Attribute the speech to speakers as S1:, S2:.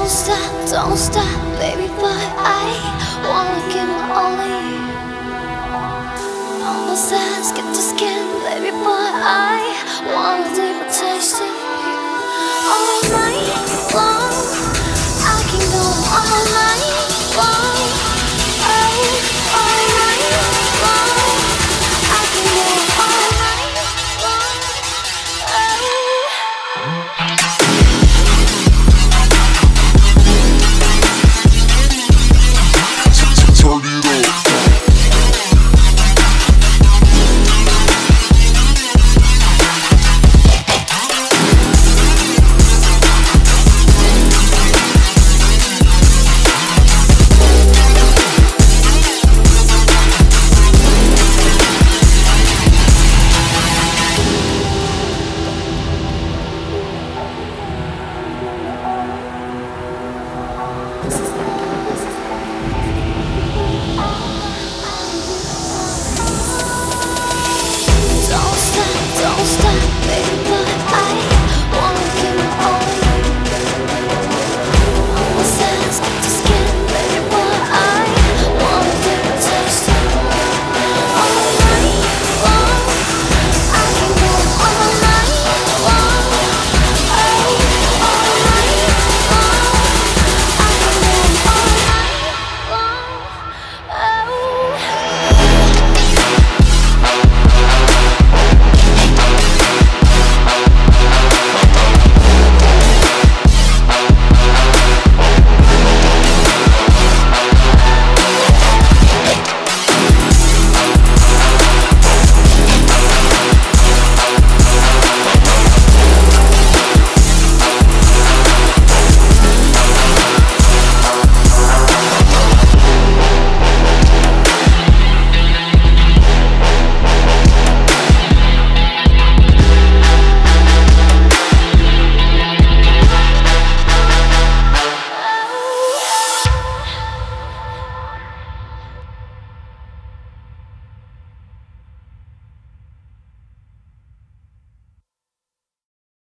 S1: don't stop, baby boy. I wanna give my all to you. On the sides, get the skin, baby boy. I wanna leave a taste of you. All night long, I can go all night long. Oh, all night long, I can go all night long. Oh.